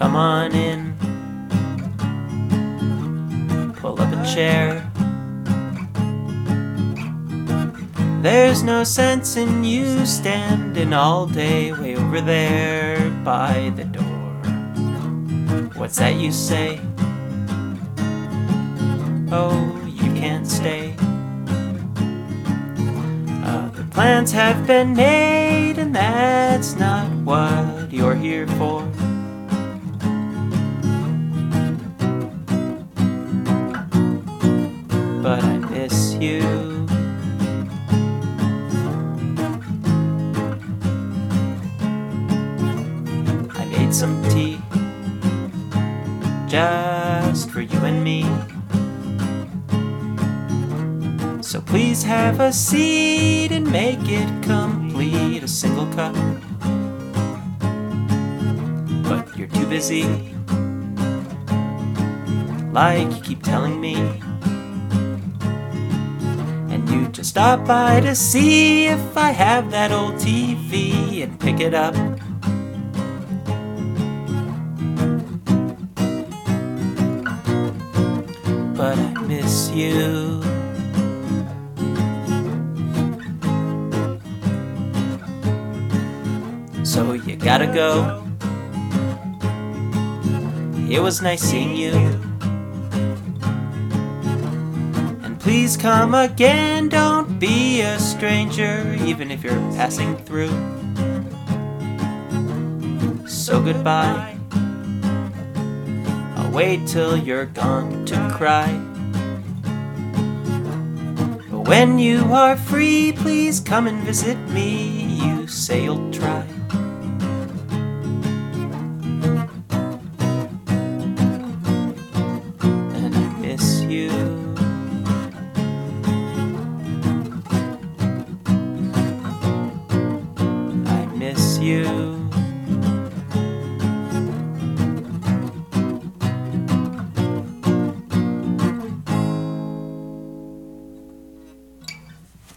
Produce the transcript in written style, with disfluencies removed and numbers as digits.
come on in. Pull up a chair. There's no sense in you standing all day way over there by the door. What's that you say? Oh, you can't stay. Other plans have been made, and that's not what you're here for. But I miss you. I made some tea just for you and me. So please have a seat and make it complete, a single cup. But you're too busy, like you keep telling me. And you just stop by to see if I have that old TV and pick it up. But I miss you. So you gotta go. It was nice seeing you. And please come again, don't be a stranger, even if you're passing through. So goodbye. I'll wait till you're gone to cry. But when you are free, please come and visit me. You say you'll try.